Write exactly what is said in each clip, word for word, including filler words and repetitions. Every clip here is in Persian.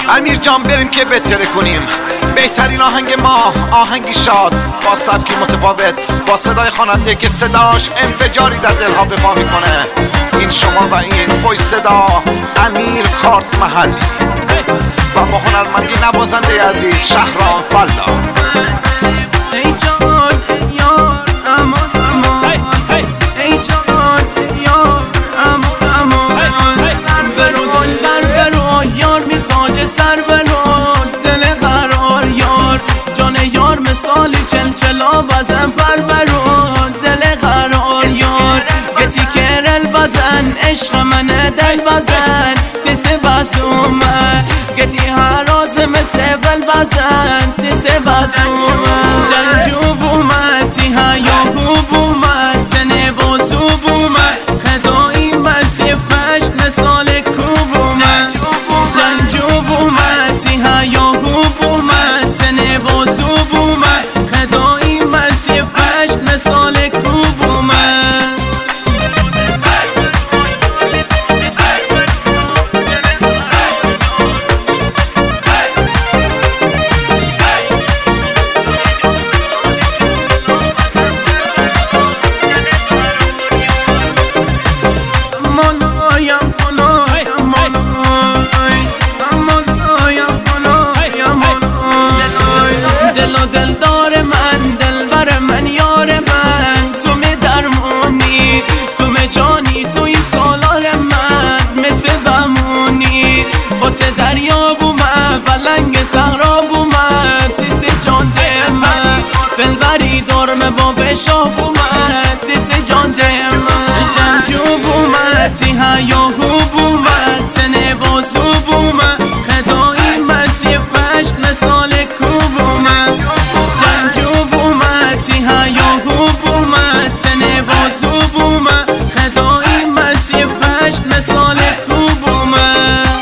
امیر جان بریم که بهتره کنیم بهترین آهنگ ما آهنگی شاد با سبکی متفاوت با صدای خواننده که صداش انفجاری در دلها به پا میکنه. این شما و این فوش صدا امیر کارت محلی و با هنرمندی نوازنده عزیز شهرام فلا. ای جان یار امان امان ای جان یار امان امان برو دلبر برو یار می تاج سر برو دل قرار یار جان یار مثال چلچلا بزن پر برو دل قرار یار گتی کرل بزن عشق من دل بزن تسه بازومه گتی هراز مسفل بزن تسه بازومه جنجو بومتی ها یا بومت تنه بازو بومت خدایی ملتی پشت مثال کوبومه جنجو بومتی ها یا بومت تنه بازو بومت خدایی ملتی پشت مثال کوبومه. دلدار من دلبر من یار من تو می درمونی تو می جانی توی سالار من مثل بمونی با ته دریا بومه بلنگ صحرا بومه تیس جان ده من دلبری دارم با بشاه بومه تیس جان ده من جنجو بومه تیها یاهو بومه تنه بازو بومه خدایی مزی پشت مثال کوبومه جنجو بومتی ها یاهو بومت تنه بازو بومت خدایی مزی پشت مثال کوبومه.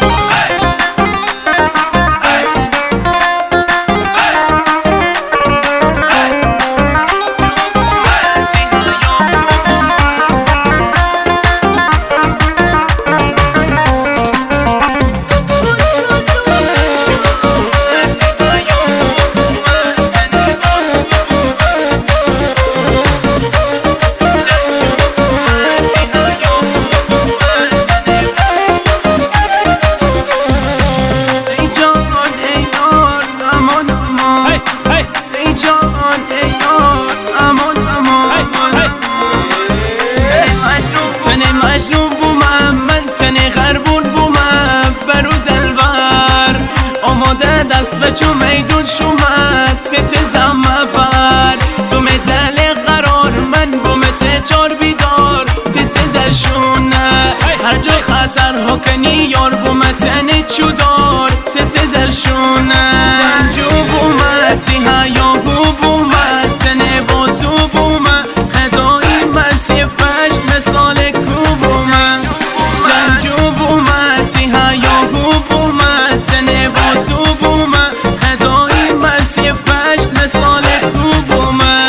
مجنون بومم من تنه غربون بومم برو دلبر آماده دست بچو میدون شومد تس زمه بر تو دل قرار من بومت چار بیدار تس دلشونه هر جا خطر ها کنی یار بومت نه چودار تس دلشونه جنجو بومتی ها یاهو بومت تنه بازو بومت خدایی ملتی پشت مثال کوبومه جنجو بومتی ها یاهو بومت تنه بازو بومه خدایی ملتی پشت مثال کوبومه.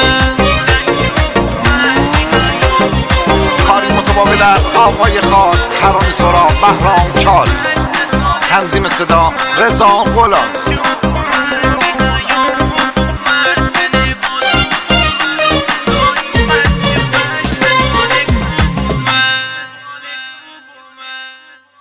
کاری متقابل از آقای خاص ترانه سرا بهرام چال تنظیم صدا رضا غلام.